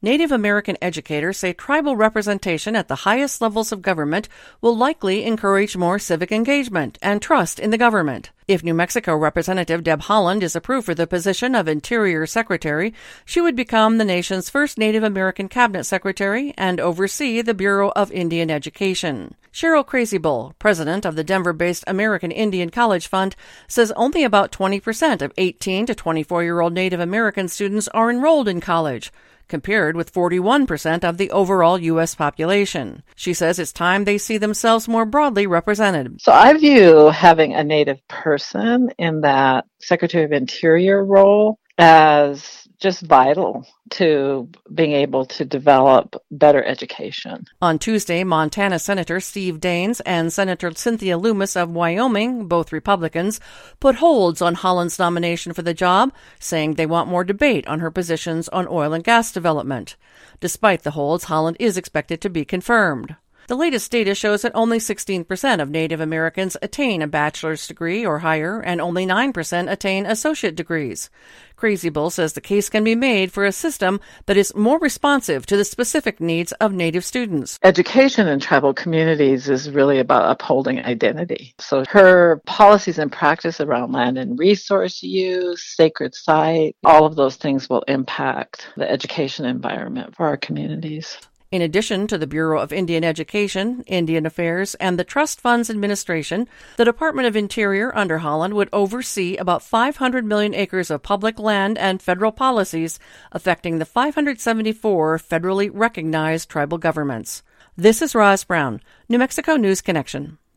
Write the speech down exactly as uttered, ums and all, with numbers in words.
Native American educators say tribal representation at the highest levels of government will likely encourage more civic engagement and trust in the government. If New Mexico Representative Deb Haaland is approved for the position of Interior Secretary, she would become the nation's first Native American cabinet secretary and oversee the Bureau of Indian Education. Cheryl Crazybull, president of the Denver-based American Indian College Fund, says only about twenty percent of eighteen to twenty-four-year-old Native American students are enrolled in college, compared with forty-one percent of the overall U S population. She says it's time they see themselves more broadly represented. So I view having a Native person in that Secretary of Interior role as just vital to being able to develop better education. On Tuesday, Montana Senator Steve Daines and Senator Cynthia Lummis of Wyoming, both Republicans, put holds on Haaland's nomination for the job, saying they want more debate on her positions on oil and gas development. Despite the holds, Haaland is expected to be confirmed. The latest data shows that only sixteen percent of Native Americans attain a bachelor's degree or higher, and only nine percent attain associate degrees. Crazybull says the case can be made for a system that is more responsive to the specific needs of Native students. Education in tribal communities is really about upholding identity. So her policies and practice around land and resource use, sacred site, all of those things will impact the education environment for our communities. In addition to the Bureau of Indian Education, Indian Affairs, and the Trust Funds Administration, the Department of Interior under Haaland would oversee about five hundred million acres of public land and federal policies affecting the five hundred seventy-four federally recognized tribal governments. This is Roz Brown, New Mexico News Connection.